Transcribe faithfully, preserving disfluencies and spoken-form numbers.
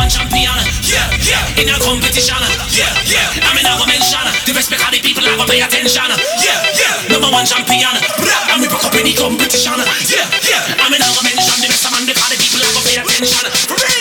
one champion. Yeah, yeah. In a competition. Yeah, yeah. I'm in our mention. The best because the people are gonna pay attention. Yeah, yeah. Number one champion. And we broke up any competition. Yeah, yeah. I'm in our mention. The best among the people are gonna pay attention.